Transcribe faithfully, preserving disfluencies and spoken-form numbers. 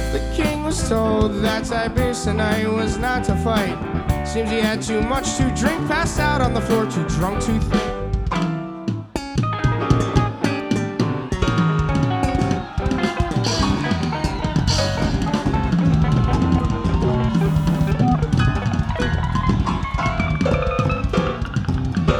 The king was told that Tiberius tonight was not to fight. Seems he had too much to drink, passed out on the floor, too drunk to think.